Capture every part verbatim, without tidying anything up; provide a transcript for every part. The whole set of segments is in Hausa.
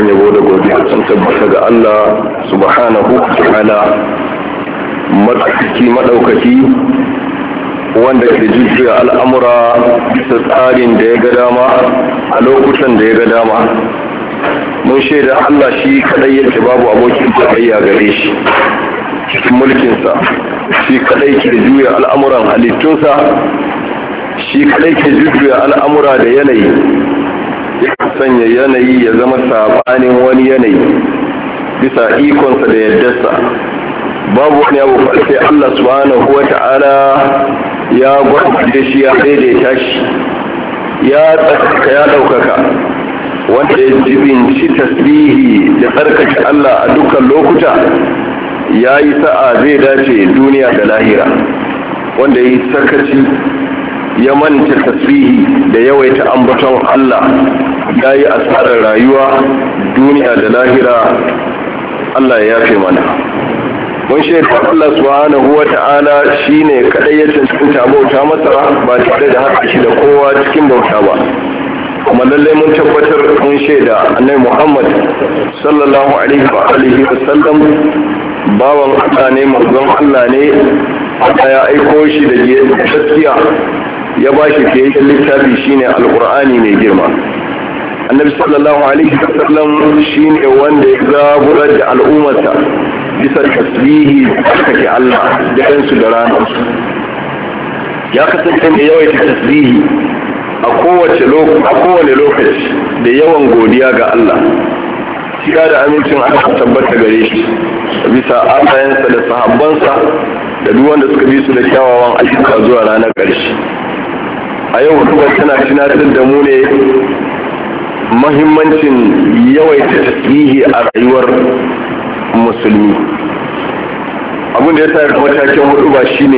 dukkan yabo da godiya sun tabbata ga Allah subhanahu wa ta'ala matsakaki madaukaki wanda ke jujjuya al'amura bisa tsarin da ya ga dama a lokutan da ya ga dama. Mun shaida Allah shi kadai yake babu abokin tarayya gare shi cikin mulkinsa, shi kadai ke juya al'amuran halittunsa, shi kadai ke jujjuya al'amura da yanayi, ya sanya yanayi ya zama sabanin wani yanayi bisa ikonsa da yaddarsa. Babu wani abu sai Allah subhanahu wa ta'ala ya gwada shi, ya daidaita shi, ya tsarkaka, ya ɗaukaka, wanda ya jibinci tasbihi da tsarkake Allah a dukkan lokuta ya yi sa'a zai dace duniya da lahira. Wanda ya yi sakaci ya manta tasbihi da yawaita ambaton Allah ya yi asarar rayuwa duniya da lahira. Allah ya yafe mana. Mun shaida Allah subhanahu wa ta'ala shine kadai ya cancanta bauta masa ba tare da haɗa shi da kowa cikin bauta ba. Kuma lallai mun tabbatar mun shaida annabi Muhammad sallallahu alaihi wa alihi wa sallam bawan Allah ne, manzon Allah ne. Allah ya aiko shi da gaskiya, ya ba shi fiye littafi shine alqur'ani mai girma. Annabi sallallahu alaihi wa sallam shine wanda ya zaburar da al'ummarsa bisa tasbihi kake Allah da kansu da ranarsu. Ya kasance mai yawaita tasbihi a kowace lokaci a kowane lokaci da yawan godiya ga Allah. Shiga da amincin aka tabbata gare shi bisa ayayensa da sahabbansa da duk wanda suka bi su da kyawawan ayyuka zuwa ranar ƙarshe. A yau kuma tana tunatar da mu ne mahimmancin yawaita tasbihi a rayuwar musulmi. Abin da ya sa matakin hudu ba shine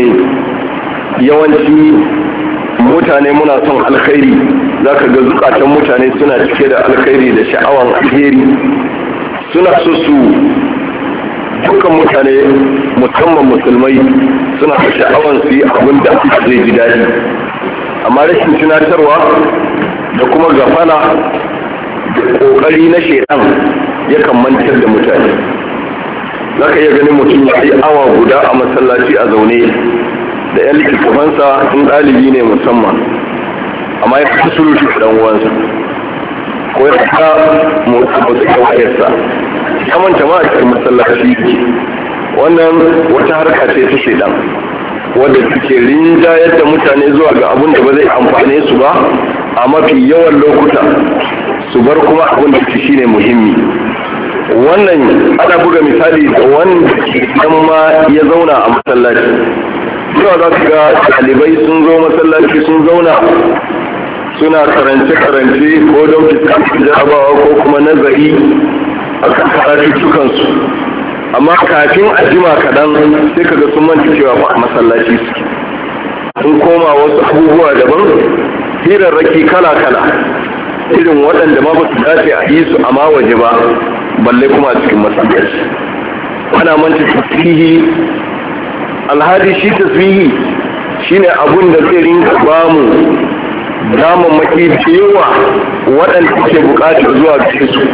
yawanci mutane muna son alkhairi, zaka ga zukatan mutane suna cike da alkhairi da sha'awan alheri, suna so su dukkan mutane musamman musulmai suna da sha'awan su yi abin da zai ji daɗi, amma rashin tunatarwa da kuma gafala da ƙoƙari na shaitan yakan mantar da mutane. Zaka iya ganin mutum ya yi awa guda a masallaci a zaune da yan littattafansa in ɗalibi ne musamman, amma ya fi surutu da ɗan uwansa ko ya ta motsa motsa wayarsa ya manta ma a cikin masallaci ke. Wannan wata harka ce ta shaidan wadda suke rinjayar da mutane zuwa ga abin da ba zai amfane su ba a mafi yawan lokuta, su bar kuma abin da shi ne muhimmi. Wannan ana buga misali da wanda idan ma ya zauna a masallaci, zuwa za su ga ɗalibai sun zo masallaci sun zauna suna karance-karance ko don fuskantar jarabawa ko kuma nazari a kan karatuttukansu, amma kafin a jima kaɗan sai ka ga sun manta cewa ba a masallaci suke, sun koma wasu abubuwa daban, hirarraki kala-kala irin waɗanda ma ba su dace a yi su amma waje ba, balle kuma a cikin masallaci. Ana manta tasbihi. Alhadi shi tasbihi shine abun da zai rinka bamu damammaki da yawa waɗanda ke buƙatar zuwa gare su.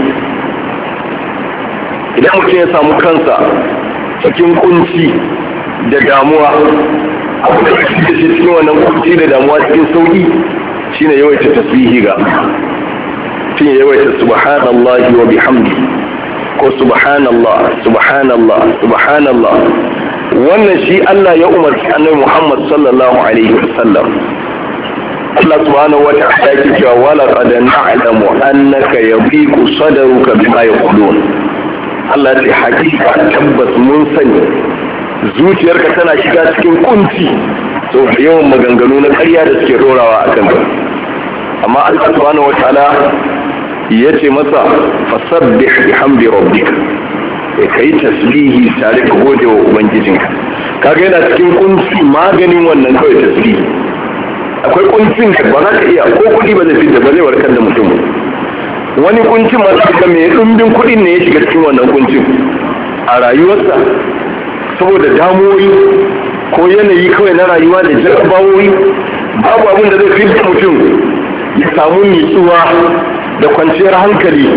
Idan mutum ya samu kansa cikin kunci da damuwa, abin da ke da shi cikin wannan kunci da damuwa cikin sauƙi shine yawaita tasbihi ga mutum ya yawaita subhanallahi wa bihamdi ko subhanallah subhanallah subhanallah. Wannan shi Allah ya umarci annabi Muhammad sallallahu alaihi wasallam. Allah subhanahu wa ta'ala yake cewa wala qad na'lamu annaka yabiqu sadruka bima yaqulun. Allah ya hakika tabbas mun sani zuciyarka tana shiga cikin kunci saboda yawan maganganu na ƙarya da suke dorawa a kanka. Amma Allah subhanahu wa ta'ala yace masa fasabbih bihamdi rabbika, ya kai tasbihi tare da gode wa ubangijinka. Kaga yana cikin kunci, maganin wannan kawai tasbihi. Akwai kuncin da ba za ka iya ko kuɗi ba zai fita ba zai warkar da mutum. Wani kuncin ma ga mai ɗumbin kuɗin ne ya shiga cikin wannan kuncin a rayuwarsa saboda damuwoyi ko yanayi kawai na rayuwa da jarabawoyi. Babu abin da zai fita mutum ya samu nutsuwa da kwanciyar hankali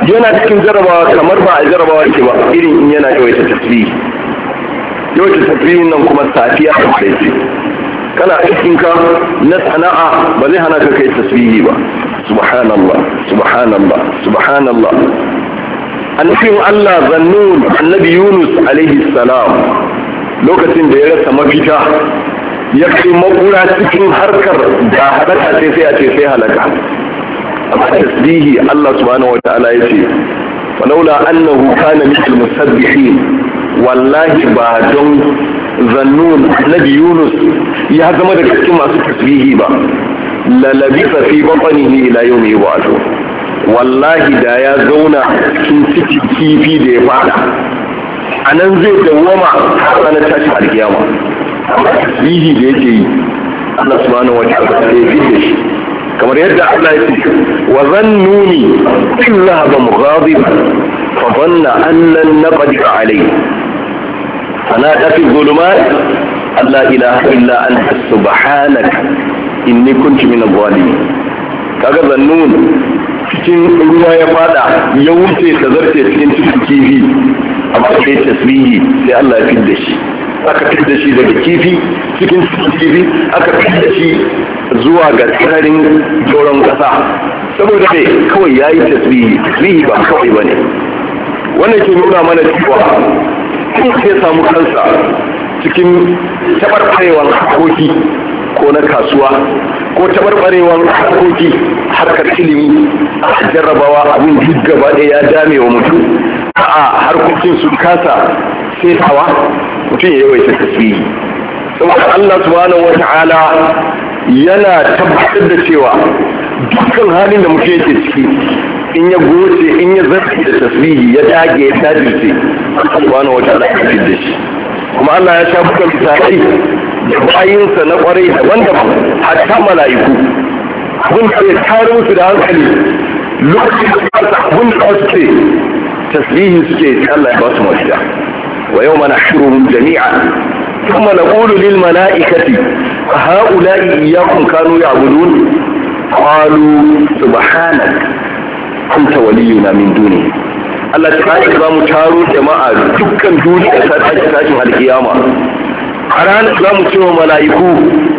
yana cikin jarabawa kamar ba a jarabawa ke ba irin in yana yawaita tasbihi yawaita tasbihin nan kuma safiya da sai kana aikinka na sana'a ba zai hana ka kai tasbihi ba subhanallah subhanallah subhanallah annabin Allah zannun annabi Yunus alaihi salam lokacin da ya rasa mafita ya kai makura cikin harkar da halaka sai sai a ce sai halaka amma tasbihi Allah subhanahu wataala ya ce walaula annahu kana mithl musabbihin wallahi ba don zannun annabi Yunus ya zama daga cikin masu tasbihi ba la labisa fi batnihi ila yawmi yub'athu wallahi da ya zauna cikin cikin kifi da ya fada anan zai dawwama har ranar tashin alkiyama tasbihi da yake yi Allah subhanahu wa ta'ala ya fi da shi kamar yadda Allah ya ce wa zannuni illa ba mughadiban fa dhanna an lan naqdir alayhi فنادى في الظلمات أن لا إله إلا أنت سبحانك إني كنت من الظالمين kaga zannun cikin ruwa ya fada ya wuce ta zarce cikin cikin kifi amma sai tasbihi sai Allah ya fidda shi aka fidda shi daga kifi cikin cikin kifi aka fidda shi zuwa ga tsarin doron kasa saboda dai kawai yayi tasbihi tasbihi ba kawai bane wannan ke nuna mana cewa in sai samu kansa cikin tabarbarewar harkoki ko na kasuwa ko tabarbarewar harkoki harkar ilimi a jarrabawa abin duk gaba ɗaya ya dame wa mutum a harkokin sun kasa sai hawa mutum ya yawaita tasbihi saboda Allah subhanahu wa ta'ala yana tabbatar da cewa dukkan halin da mutum yake ciki in ya goce in ya zarfi da tasbihi ya dage ya tajirce subhanahu wa ta'ala ya fi da shi kuma Allah ya sha bukan misalai da bayinsa na kwarai daban-daban hatta mala'iku abin da ya tare musu da hankali lokacin da su abin da su ce tasbihi suke Allah ya ba su mafita wa yau mana shirin jami'a ثم نقول للملائكة هؤلاء إياكم كانوا يعبدون قالوا سبحانك أنت ولينا من دونه Allah ta yi za mu taro jama'a dukkan duniya ta tashi tashin alkiyama a ranar za mu ce wa mala'iku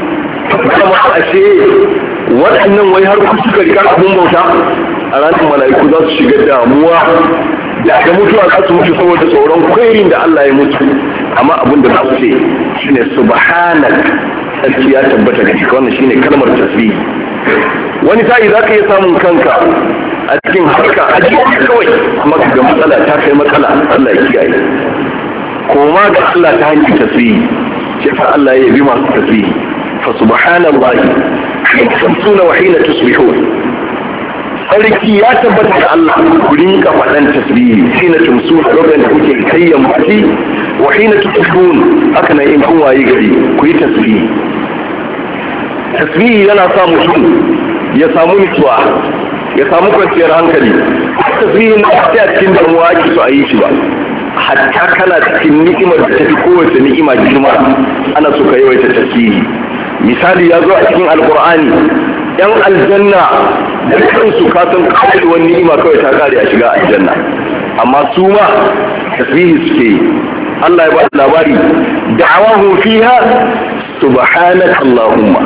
kama ashe waɗannan wai har kusa suka rika abin bauta a ranar mala'iku za su shiga damuwa da da mutuwa za su mutu saboda tsoron kwairin da Allah ya mutu amma abin da za su ce shine subhanak sarki ya tabbata da shi wannan shine kalmar tasbih wani sa'i za ka iya samun kanka a cikin harka a cikin kawai maka ga matsala ta kai matsala Allah ya kiyaye koma ga Allah ta hanyar tasbihi shi fa Allah ya yabi masu tasbihi fa subhanallahi hina tumsuna wa hina tusbihun sarki ya tabbata da Allah ku rinka faɗan tasbihi hina tumsuna lokacin da kuke kayyan baki wa hina tusbihun haka nan in kun waye gari ku yi tasbihi tasbihi yana sa mutum ya samu nutsuwa ya samu kwanciyar hankali tasbihin na sai a cikin damuwa ake so a yi shi ba hatta kana cikin ni'imar da tafi kowace ni'ima girma ana so ka yawaita tasbihi misali ya zo a cikin alqur'ani yan aljanna da kansu ka san kawai wani ni'ima kawai ta kare a shiga aljanna amma su ma tasbihi suke yi Allah ya ba labari da'awahu fiha subhanaka allahumma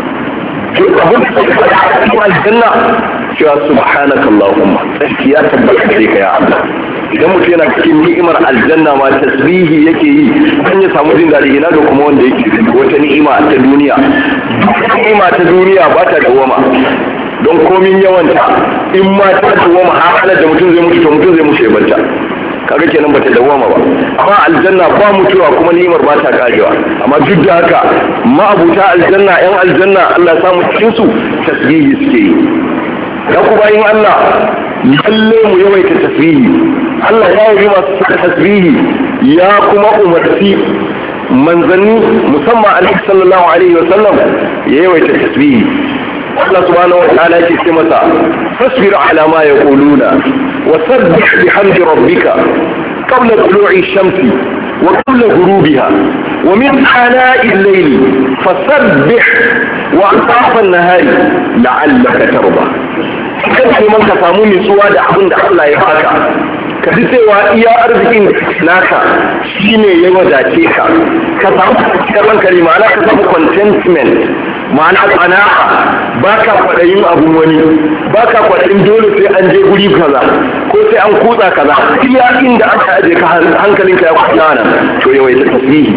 abin da aljanna cewa subhanaka allahumma sai ya tabbata da kai ya Allah idan mutum yana cikin ni'imar aljanna ma tasbihi yake yi dan ya samu jin dadi ina ga kuma wanda yake wata ni'ima ta duniya ni'ima ta duniya ba ta dawama don komin yawanta in ma ta dawama har da mutum zai mutu to mutum zai mutu ya banta kaga kenan bata dawama ba amma aljanna ba mutuwa kuma ni'imar ba ta karewa amma duk da haka ma'abuta aljanna yan aljanna Allah ya samu cikin su tasbihi suke yi dan ku bayin Allah lalle mu yawaita tasbihi Allah ya yi masu tasbihi ya kuma umarci manzanni musamman alaihi sallallahu alaihi wa sallam ya yawaita tasbihi Allah subhanahu wa ta'ala yake ce masa fasbir ala ma yaquluna wa sabbih bihamdi rabbika qabla tulu'i shamsi wa qabla ghurubiha wa min ana'i al-layli fasabbih wa atrafa an-nahari la'allaka tarda kan neman ka samu nutsuwa da abin da Allah ya baka ka ji cewa iya arzikin naka shine ya wadace ka ka samu karan kari ma'ana ka samu contentment ma'ana ana ba ka kwaɗayin abun wani ba ka kwaɗayin dole sai an je guri kaza ko sai an kutsa kaza iya inda aka aje ka hankalinka ya kwanta nan to yawaita tasbihi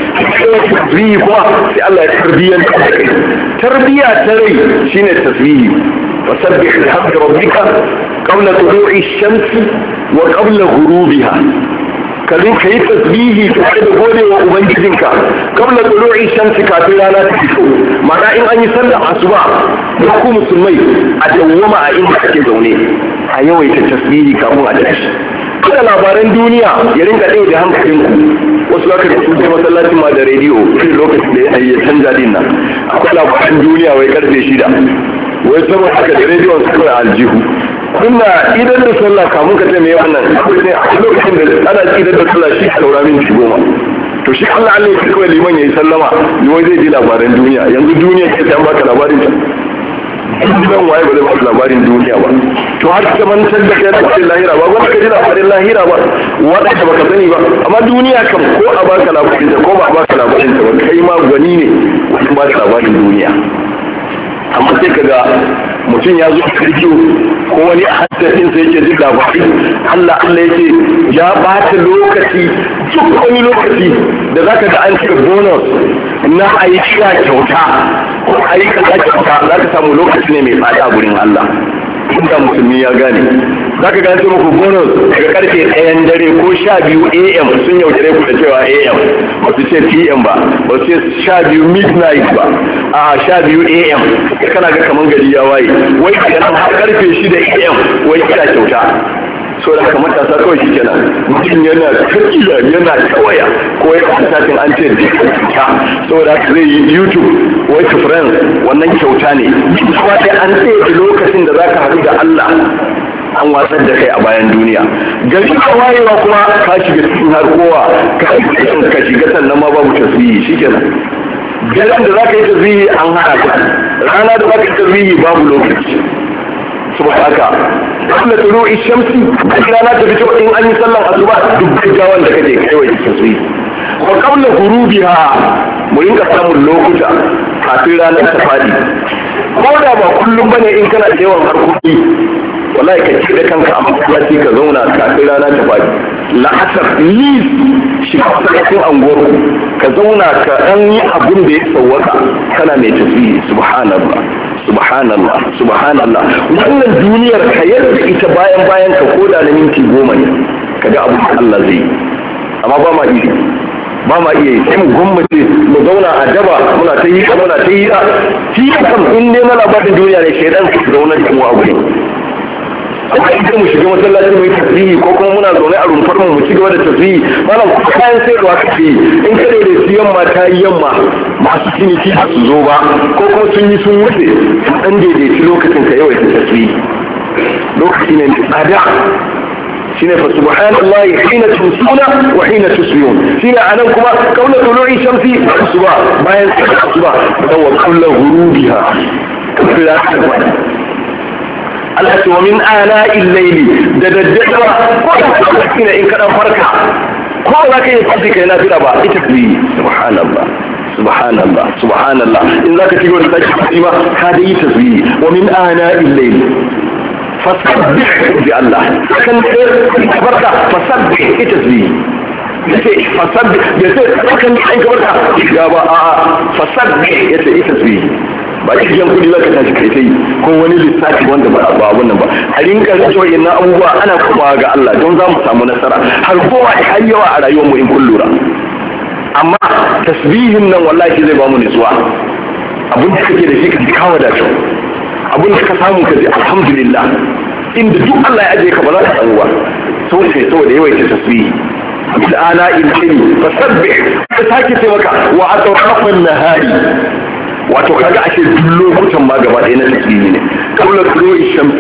tasbihi kuma sai Allah ya tarbiyyar da kai tarbiyya ta rai shine tasbihi wasabbih bihamdi rabbika qabla tulu'i shamsi wa qabla ghurubiha kalin ka yi tasbihi tare da gode wa ubangijinka kabla tulu'i shamsi kafin rana ta fito ma'ana in an yi sallar asuba da ku musulmai a dawwama a inda kake zaune a yawaita tasbihi kafin a tashi kada labaran duniya ya rinka ɗaya da hankalinku wasu zaka da sun je masallacin ma da rediyo irin lokacin da ya canja din nan akwai labaran duniya wai karfe shida wai saboda haka da rediyon su kawai aljihu kuna idan da sallah kamun ka ce mai wannan ne a lokacin da ana idan da sallah shi saura minti goma to shi Allah Allah ya kawai liman yayi sallama liman zai ji labaran duniya yanzu duniya ce ta baka labarin ta idan waye ba zai baka labarin duniya ba to har ka mantar da kai da lahira ba wanda ka ji labarin lahira ba wanda ka baka sani ba amma duniya kam ko a baka labarin ta ko ba a baka labarin ta ba kai ma gwani ne wajen baka labarin duniya amma sai kaga mutum ya zo kirkiyo ko wani haddasin sai yake jin labari Allah Allah yake ya bata lokaci duk wani lokaci da zaka ga an cika bonus na ayi kira kyauta ko ayi kaza kyauta zaka samu lokaci ne mai tsada gurin Allah inda musulmi ya gane zaka ga sai muku bonus daga karfe ɗayan dare ko sha biyu A M sun yaudare ku da cewa A M ba su ce P M ba ba su ce sha biyu midnight ba a sha biyu A M kana ga kaman gari ya waye wai kenan har karfe shida A M wai kira kyauta so da haka matasa kawai shi kenan mutum yana kakila yana kawaya ko ya kasashen an ce kyauta saboda haka zai yi YouTube wai to friends wannan kyauta ne kuma dai an tsaye lokacin da zaka haɗu da Allah an watsar da kai a bayan duniya gari ka wayewa kuma ka shiga cikin harkowa ka shiga sannan ma babu tasbihi shikenan garin da zaka yi tasbihi an hana ka rana da zaka yi tasbihi babu lokaci saboda haka qabla tulu'i shamsi rana ta fito in an yi sallan asuba duk gaggawan da kake kai wa tasbihi wa qabla ghurubiha mu rinka samun lokuta kafin ranar ta fadi ko da ba kullum bane in kana da yawan harkoki wallahi ka ci da kanka a masallaci ka zauna kafin rana ta fadi la'asar lis shi ka masallacin anguwar ka zauna ka dan yi abin da ya sauwaka kana mai tasbihi subhanallah subhanallah subhanallah wannan duniyar ka yadda ita bayan bayan ka koda na minti goma ne kaga abu da Allah zai amma ba ma iya ba ma iya sai mu gwamnati mu zauna a daba muna ta yi muna ta yi shi kam in dai na labarin duniya ne shaidan su zauna da mu a gurin amma idan mu shiga masallaci mai tasbihi ko kuma muna zaune a rumfar mu mu ci gaba da tasbihi malam ko kayan sayarwa kake yi in ka da siyan ma ta yi yamma masu ciniki ba su zo ba ko kuma sun yi sun wuce sun dan daidaici lokacin ka yawaita tasbihi lokaci ne mai tsada shine fa subhanallahi hina tumsuna wa hina tusbihun shine anan kuma kaula tulu'i shamsi suba bayan suba da wa kaula ghurubiha Allah ce wa min ana illaili da daddare ko da kina in kadan farka ko za ka yi fadi kai na fira ba ita bi subhanallah subhanallah subhanallah in zaka ci gaba da tashi ba ka da yi tasbihi wa min ana illaili fasabbih bi Allah kan ka farka fasabbih ita tasbihi yace fasabbih yace kan ka farka ga ba a fasabbih yace ita tasbihi ba cikin kudi zaka tashi kai kai ko wani lissafi wanda ba ba wannan ba a rinka cewa inna abubuwa ana kuma ga Allah don za mu samu nasara har kowa har yawa a rayuwar mu in kun lura amma tasbihin nan wallahi zai ba mu nutsuwa abin da kake da shi ka kawo da shi abin da ka samu ka ji alhamdulillah inda duk Allah ya aje ka ba za ka samu ba saboda saboda yawaita tasbihi bil'ala ilmi fasabbih ka sake sai maka wa atrafan nahari wato kaga ashe duk lokutan ma gaba ɗaya na tasbihi ne kaula tulu'i shamsi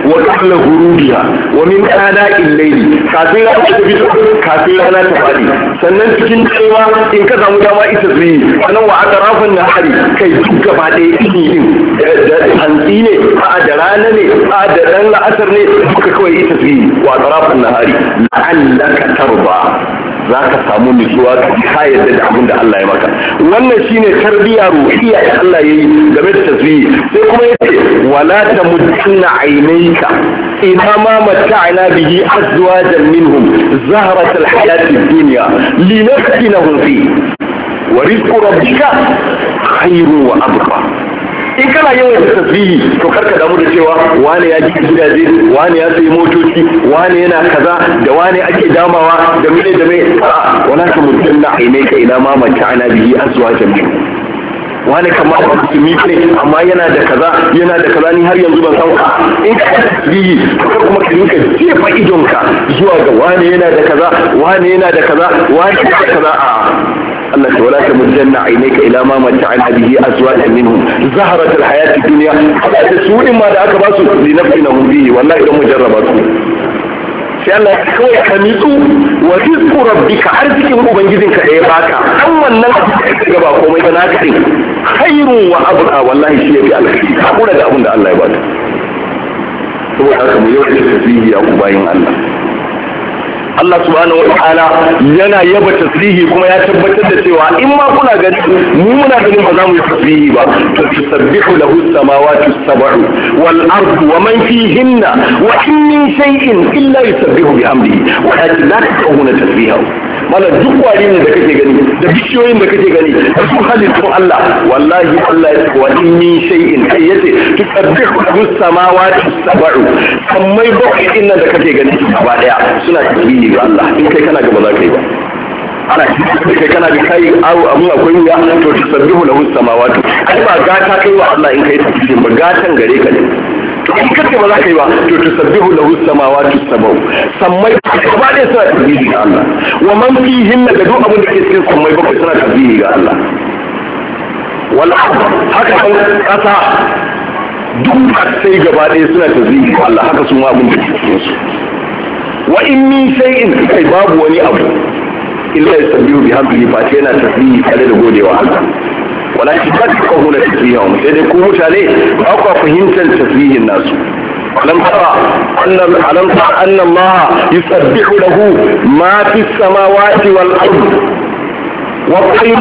wa qabla ghurubiha wa min ana'il layli kafin rana ta fito kafin rana ta fadi sannan cikin cewa in ka samu dama ita zuyi sannan wa atrafan nahari kai duk gaba ɗaya ini din da hantsi ne a da rana ne a da dan la'asar ne duka kawai ita zuyi wa atrafan nahari la'allaka tarba za ka samu nutsuwa ka yarda da abin da Allah ya maka wannan shine tarbiya ruhiyya da Allah yayi game da tasbihi sai kuma yace wala tamuddanna aynayka ila ma mata'na bihi azwajan minhum zahrat alhayati ad-dunya linaftinahum fi wa rizqu rabbika khayrun wa abqa in kana yawan tasbihi to karka damu da cewa wani ya ji gidaje wani ya sayi motoci wani yana kaza da wani ake damawa da mene da mai a'a wala ka mutunna ainaka ila ma mata'na bihi azwajan min wani kamar musulmi ne amma yana da kaza yana da kaza ni har yanzu ban san a in ka tasbihi to kar kuma ka rinka jefa idonka zuwa ga wani yana da kaza wani yana da kaza wani yana da kaza a Allah ta wala tamuddanna aynaka ila ma mata'ana bihi azwajan minhum zaharat alhayat ad-dunya da su in ma da aka ba su li nafsinahum bihi wallahi idan mujarraba su sai Allah ya kawai ka nitsu wa rizqu rabbika arzikin ubangijinka da ya baka an wannan ga ba komai ba naka din khairun wa abqa wallahi shi yafi alkhairi hakura da abin da Allah ya baka saboda haka mu yau da tasbihi ya ku bayin Allah Allah subhanahu wataala yana yaba tasbihi kuma ya tabbatar da cewa in ma kuna gani mu muna ganin ba za mu yi tasbihi ba to tusabbihu lahu as-samawati as-sab'u wal ardu wa man fihinna wa in min shay'in illa yusabbihu bihamdihi walakin la tafqahuna tasbihahu mana duk wari ne da kake gani da bishiyoyin da kake gani da su halittun Allah wallahi Allah ya ce wa in min shay'in kai yace tusabbihu lahu as-samawati as-sab'u sammai bakwai din nan da kake gani gaba daya suna tasbihi ga Allah in kai kana gaba za ka yi ba ana kai kana da kai abun akwai wuya to tusabbihu lahu as-samawati ai ba gata kai wa Allah in kai tasbihi ba gatan gare ka ne to in kace ba za ka yi ba to tusabbihu lahu as-samawati as-sab'u sammai gaba ɗaya suna tasbihi ga Allah wa man fihin da duk abin da ke cikin sammai bakwai suna tasbihi ga Allah wal haka kan kasa duk sai gaba ɗaya suna tasbihi ga Allah haka sun abin da ke cikin su wa in min shay'in kai babu wani abu illa yasabbihu bihamdihi fa yana tasbihi tare da godewa Allah walakin ba ta kawo na tasbihun sai dai ku mutane ba ku fahimtar tasbihin nasu alam tara anna alam tara anna Allah yusabbihu lahu ma fi samawati wal ard wa tayr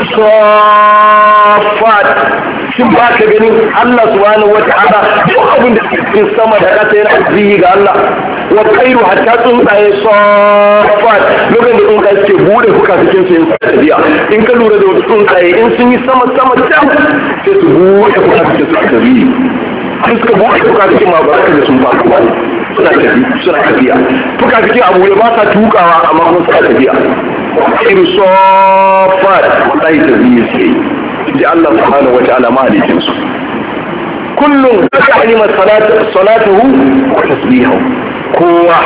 safat shin ba ka ganin Allah subhanahu wata'ala duk abin da ke cikin sama da ƙasa yana tasbihi ga Allah wa tayru hatta tsuntsaye safat lokacin da tsuntsaye suke bude fuka cikin su yin tafiya in ka lura da wasu tsuntsaye in sun yi sama sama can sai su bude fuka cikin su tasbihi an suka bude fuka cikin ma ba ka da sun faru ba suna tafiya suna tafiya fuka cikin abu da ba sa tukawa amma kuma suna tafiya iru safat wallahi tasbihi suke ji Allah subhanahu wa ta'ala ma halittin su kullum ka alima salatuhu wa tasbihu kowa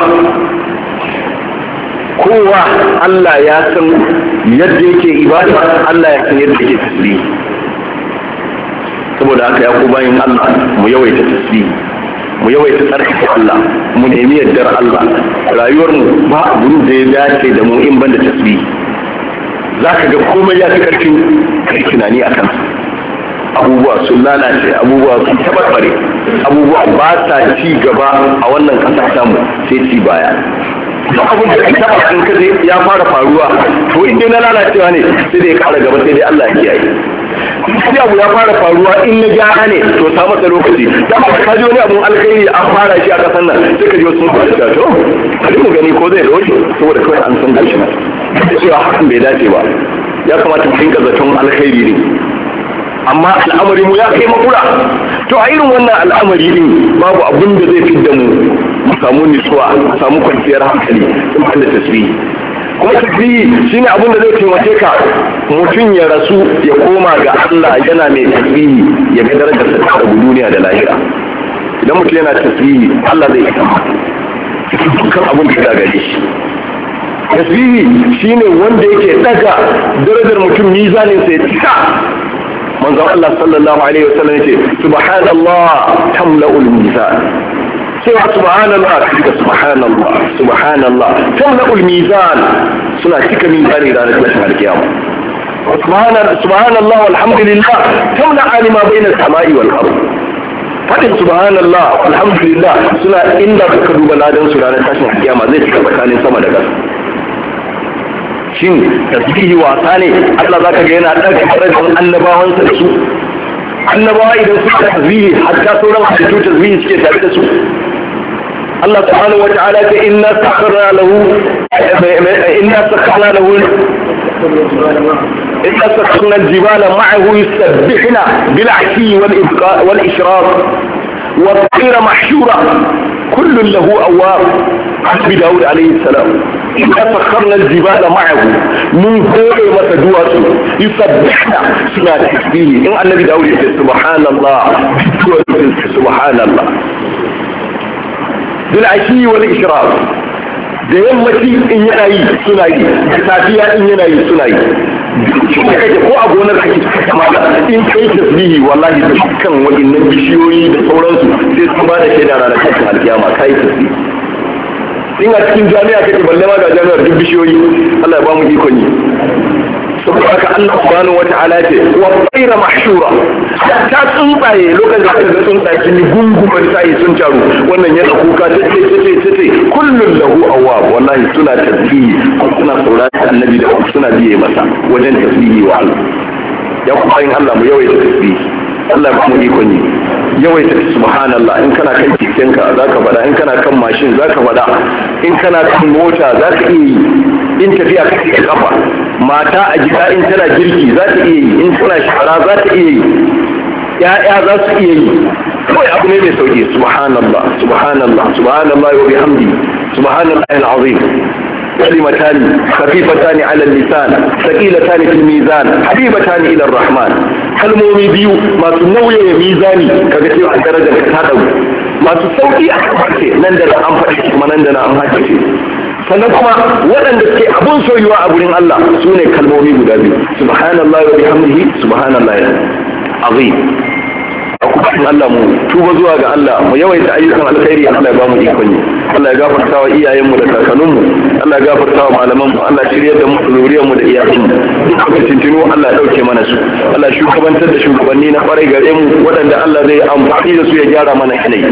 kowa Allah ya san yadda yake ibada Allah ya san yadda yake tasbihi saboda haka ya ku bayin Allah mu yawaita tasbihi mu yawaita tsarkake Allah mu nemi yaddar Allah rayuwar mu ba abun da ya dace da mu in banda tasbihi zaka ga komai ya fi karfin kai tunani akan abubuwa sun lalace abubuwa sun tabarbare abubuwa ba sa ci gaba a wannan ƙasa samu sai ci baya duk abin da ka taba in ka ya fara faruwa to in dai na lalacewa ne sai dai ya ƙara gaba sai dai Allah ya kiyaye sai abu ya fara faruwa in na gyara ne to ta masa lokaci da ka ji wani abun alkhairi an fara shi a ƙasar nan sai ka ji wasu sun fara to bari mu gani ko zai dauke saboda kawai an san gashi na cewa hakan bai dace ba ya kamata mu dinga zaton alkhairi ne amma al'amari mu ya kai makura to a irin wannan al'amari din babu abin da zai fidda mu mu samu nutsuwa mu samu kwanciyar hankali in ba da tasbihi kuma tasbihi shine abin da zai taimake ka mutum ya rasu ya koma ga Allah yana mai tasbihi ya ga darajar sa ta duniya da lahira idan mutum yana tasbihi Allah zai yi dukkan abin da ya gare shi tasbihi shine wanda yake daga darajar mutum mizanin sa ya tsaka manzon Allah sallallahu alaihi wasallam yace subhanallah tamla'ul mizan cewa subhanallah kika subhanallah subhanallah tamla'ul mizan suna cika mizani ranar tashin alkiyama subhanallah walhamdulillah tamla alima bayna samai wal ard fadin subhanallah alhamdulillah suna inda suka duba ladan su ranar tashin alkiyama zai cika tsakanin sama da ƙasa. Shin tasbihi wasa ne? Allah zaka ga yana ɗaga darajar annabawansa da su. Annabawa idan suka tasbihi hatta sauran halittu tasbihi suke tare da su. Allah subhanahu wa ta'ala ce inna sakharna lahu inna sakharna lahu inna sakharna al-jibala ma'ahu yusabbihuna bil-'ashi wal-ibqa wal-ishraq wat-tayra mahshura kullun lahu awwab. Annabi Dawud alayhi salam inna sakharna al-jibala ma'ahu mun hore masa duwatsu yusabbihuna suna tasbihi. In Annabi Dawud ya ce subhanallah subhanallah bil'ashi wal ishraq da yammaci in yana yi suna yi da safiya in yana yi suna yi shi kake ko a gonar kake kamata in kai tasbihi wallahi da dukkan waɗannan bishiyoyi da sauransu sai sun ba da shaida ranar tashin alkiyama kai tasbihi. In a cikin jami'a kake balle ma ga jami'ar duk bishiyoyi Allah ya ba mu ikon yi. saboda haka Allah subhanahu wa ta'ala ce wa tayra mahshura ta tsuntsaye lokacin da aka tsuntsaye sun yi gungumen sai sun taru wannan yana kuka ta ce ta ce ta ce kullun lahu awwab wallahi suna tasbihi suna saurari annabi da suna biye masa wajen tasbihi wa Allah ya kuma yin Allah mu yawaita tasbihi Allah ba mu ikon yi yawaita subhanallah in kana kan kikenka zaka faɗa in kana kan mashin zaka faɗa in kana kan mota zaka iya yi in tafiya kake kafa mata a gida in tana girki za ta iya yi in tana shara za ta iya yi ya'ya za su iya yi kawai abu ne mai sauki subhanallah subhanallah subhanallah wa bihamdi subhanallah al-azim كلمتان خفيفتان على اللسان ثقيلتان في الميزان حبيبتان الى الرحمن kalmomi biyu masu nauyin mizani kaga cewa darajar ta dau masu sauki a kace nan da an faɗi kuma nan da an haƙiƙe sannan kuma waɗanda suke abun soyuwa a gurin Allah sune kalmomi guda biyu subhanallahi wa bihamdihi subhanallahi azim akubatin Allah mu tuba zuwa ga Allah mu yawaita ayyukan alkhairi Allah ya ba mu ikon yi Allah ya gafarta wa iyayenmu da kakanninmu Allah ya gafarta wa malamanmu Allah shiryar da mu zuriyarmu da iyayenmu dukkan tintinu Allah ya dauke mana su Allah shugabantar da shugabanni na kwarai gare mu waɗanda Allah zai amfani da su ya gyara mana yanayi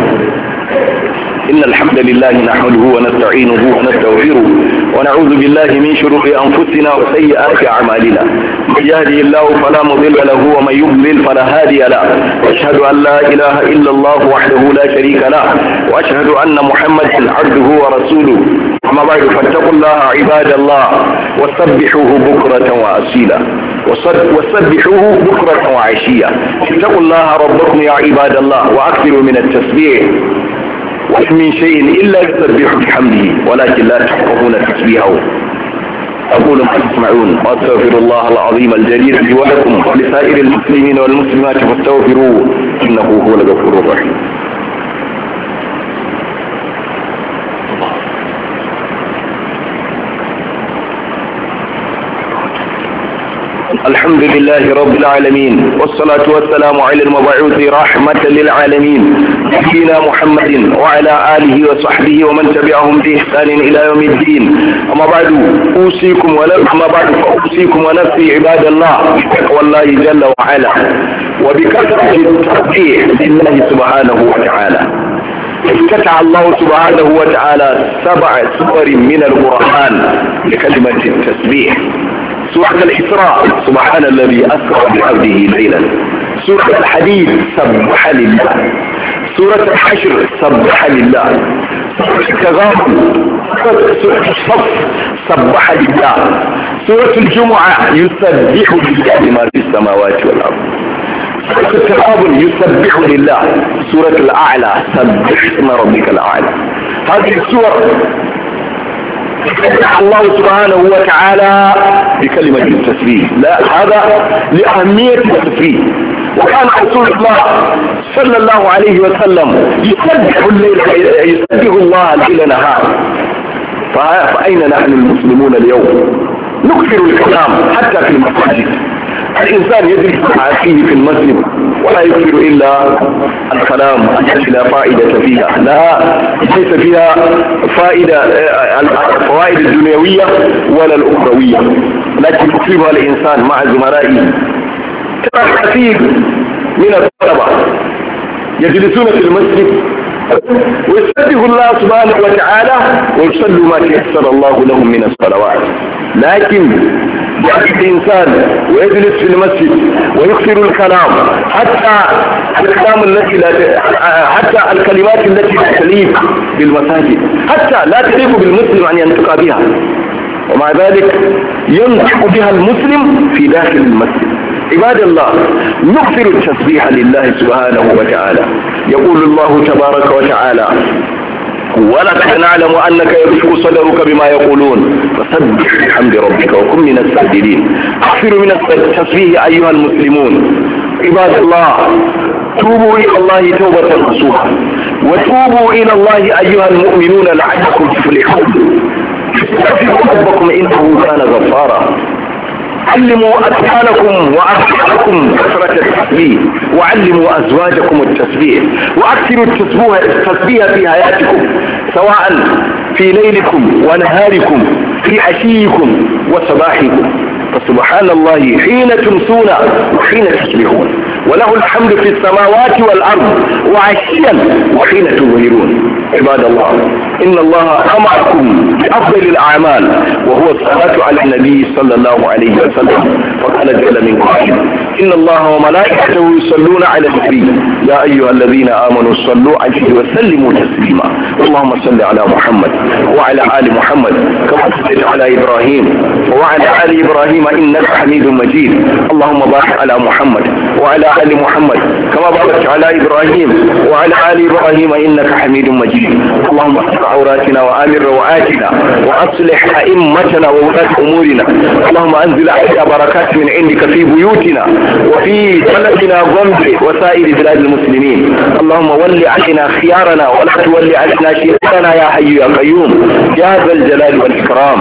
إن الحمد لله نحمده ونستعينه ونستغفره ونعوذ بالله من شرور أنفسنا وسيئات أعمالنا من يهده الله فلا مضل له ومن يضلل فلا هادي له وأشهد أن لا إله إلا الله وحده لا شريك له وأشهد أن محمدا عبده ورسوله أما بعد فاتقوا الله عباد الله وسبحوه بكرة وأصيلا وسبحوه بكرة وعشيا اتقوا الله ربكم يا عباد الله وأكثروا من التسبيح ومن شيء إلا يسبح بحمده ولكن لا تفقهون تسبيحه أقول ما تسمعون وأستغفر الله العظيم الجليل لي ولكم ولسائر المسلمين والمسلمات فاستغفروه إنه هو الغفور الرحيم. الحمد لله رب العالمين والصلاة والسلام على المبعوث رحمة للعالمين نبينا محمد وعلى آله وصحبه ومن تبعهم بإحسان إلى يوم الدين. أما بعد أوصيكم أما بعد فأوصيكم ونفسي عباد الله بتقوى الله جل وعلا وبكثرة التسبيح لله سبحانه وتعالى. افتتح الله سبحانه وتعالى سبع سور من القرآن بكلمة التسبيح. سورة الإسراء سبحان الذي أسرى بعبده ليلا. سورة الحديد سبح لله. سورة الحشر سبح لله. سورة التغابن سورة الصف سبح لله. سورة الجمعة يسبح لله ما في السماوات والأرض. سورة التغابن يسبح لله. سورة الأعلى سبح اسم ربك الأعلى. هذه السور الله سبحانه وتعالى بكلمة التسبيح. لا هذا لأهمية التسبيح. وكان رسول الله صلى الله عليه وسلم يسبح الليل يسبح الله الليل نهار. فأين نحن المسلمون اليوم؟ نكثر الكلام حتى في المساجد. الإنسان يجلس مع أخيه في المسجد ولا يكثر إلا الكلام التي لا فائدة فيها، لا ليس فيها فائدة الفوائد الدنيوية ولا الأخروية، لكن يكثرها الإنسان مع زملائه. كما كثير من الطلبة يجلسون في المسجد ويسبح الله سبحانه وتعالى ويصلوا ما تيسر الله لهم من الصلوات، لكن يأتي الإنسان ويجلس في المسجد ويكثر الكلام، حتى الكلام التي لا حتى الكلمات التي لا تليق بالمساجد، حتى لا تليق بالمسلم أن ينطق بها، ومع ذلك ينطق بها المسلم في داخل المسجد. عباد الله، نكثر التسبيح لله سبحانه وتعالى. يقول الله تبارك وتعالى: ولقد نعلم أنك يضيق صدرك بما يقولون فسبح بحمد ربك وكن من الساجدين. أكثروا من التسبيح أيها المسلمون. عباد الله، توبوا إلى الله توبة نصوحا، وتوبوا إلى الله أيها المؤمنون لعلكم تفلحون. استغفروا ربكم إنه كان غفارا. علموا أطفالكم وأطفالكم كثرة التسبيح، وعلموا أزواجكم التسبيح، وأكثروا التسبيح في حياتكم، سواء في ليلكم ونهاركم، في عشيكم وصباحكم. فسبحان الله حين تمسون وحين تصبحون، وله الحمد في السماوات والأرض وعشيا وحين تظهرون. عباد الله، إن الله أمركم بأفضل الأعمال وهو الصلاة على النبي صلى الله عليه وسلم، فقال جل من قائل: إن الله وملائكته يصلون على النبي يا أيها الذين آمنوا صلوا عليه وسلموا تسليما. اللهم صل على محمد وعلى آل محمد كما صليت على إبراهيم وعلى آل إبراهيم إنك حميد مجيد. اللهم بارك على محمد وعلى آل محمد كما باركت على إبراهيم وعلى آل إبراهيم إنك حميد مجيد. اللهم اصلح عوراتنا وآمن روآتنا وأصلح أئمتنا وولاة أمورنا. اللهم أنزل علينا بركات من عندك في بيوتنا وفي بلدنا غمبي وسائر بلاد المسلمين. اللهم ول علينا خيارنا ولا تولي علينا شرارنا يا حي يا قيوم يا ذا الجلال والإكرام.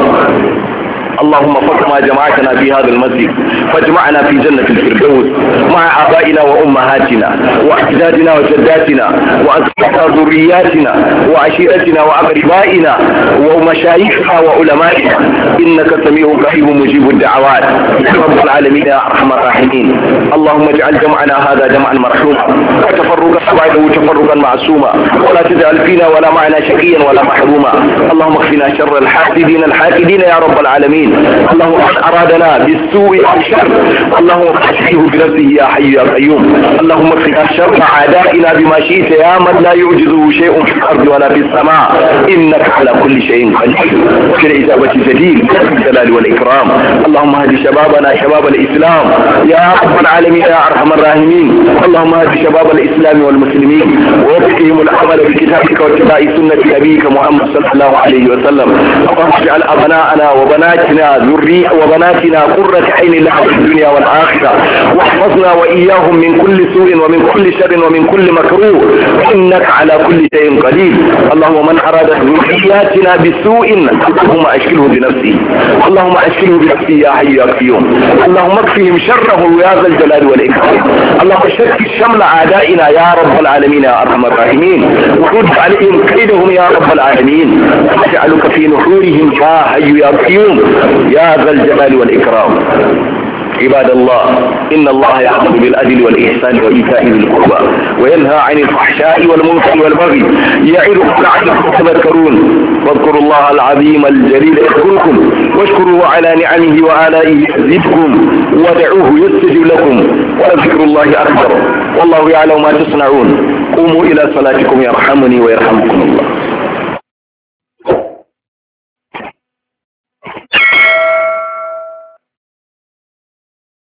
اللهم فكما جمعتنا في هذا المسجد فاجمعنا في جنة الفردوس مع آبائنا وأمهاتنا وأجدادنا وجداتنا وأزواجنا وذرياتنا وعشيرتنا وأقربائنا ومشايخنا وعلمائنا، إنك سميع قريب مجيب الدعوات يا رب العالمين يا أرحم الراحمين. اللهم اجعل جمعنا هذا جمعا مرحوما وتفرقا بعده تفرقا معصوما، ولا تجعل فينا ولا معنا شقيا ولا محروما. اللهم اكفنا شر الحاسدين الحاسدين يا رب العالمين. اللهم من أرادنا بالسوء والشر اللهم اكفه بنفسه يا حي يا قيوم. اللهم اكفنا شر أعدائنا بما شئت يا من لا يعجزه شيء في الأرض ولا في السماء، إنك على كل شيء قدير في الإجابة جديد بالجلال والإكرام. اللهم هد شبابنا شباب الإسلام يا رب العالمين يا أرحم الراحمين. اللهم هد شباب الإسلام والمسلمين ووفقهم العمل بكتابك واتباع سنة نبيك محمد صلى الله عليه وسلم. اللهم اجعل أبناءنا وبناتنا ذرية وبناتنا قرة عين لنا في الدنيا والآخرة، واحفظنا وإياهم من كل سوء ومن كل شر ومن كل مكروه، إنك على كل شيء قدير. اللهم من أراد ذرياتنا بسوء اللهم أشكله بنفسه، اللهم أشكله بنفسه يا حي يا قيوم. اللهم اكفهم شره يا ذا الجلال والإكرام. اللهم شتت شمل أعدائنا يا رب العالمين يا أرحم الراحمين، ورد عليهم كيدهم يا رب العالمين، واجعلك في نحورهم يا حي يا قيوم يا ذا الجلال والإكرام. عباد الله، إن الله يأمر بالعدل والإحسان وإيتاء ذي القربى وينهى عن الفحشاء والمنكر والبغي يعظكم لعلكم تذكرون. واذكروا الله العظيم الجليل يذكركم واشكروه على نعمه وآلائه يزدكم ودعوه يستجب لكم وذكر الله أكبر والله يعلم ما تصنعون. قوموا إلى صلاتكم يرحمني ويرحمكم الله.